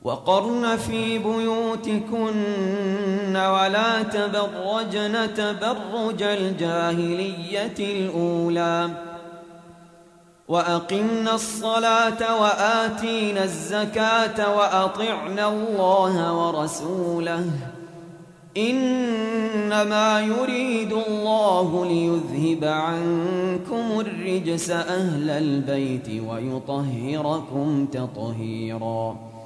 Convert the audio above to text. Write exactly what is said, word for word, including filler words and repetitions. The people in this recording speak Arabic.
وقرن في بيوتكن ولا تبرجن تبرج الجاهلية الأولى وأقمنا الصلاة وآتينا الزكاة وأطعنا الله ورسوله إنما يريد الله ليذهب عنكم الرجس أهل البيت ويطهركم تطهيرا.